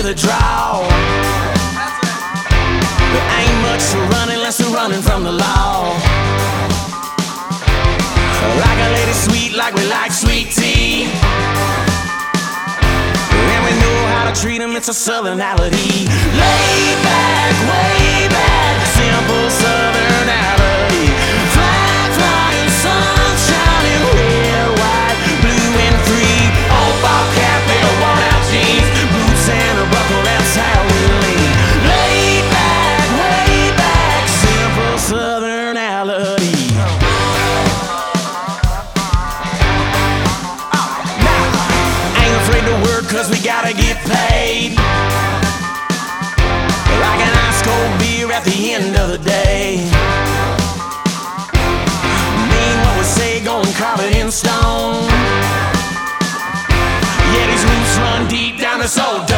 with a draw. There ain't much to run unless we're running from the law. Like a lady sweet, like we like sweet tea. And we know how to treat them, it's a southernality. Laid back, way back, simple southernality. Flag flying, sun shining, red, white, blue and three. Old ball cap and a worn out jeans, boots and a buckle, that's how we lean. Laid back, way back, simple southernality. Cause we gotta get paid. Like an ice cold beer at the end of the day. Mean what we say, gon' carve it in stone. Yeah, these roots run deep down this old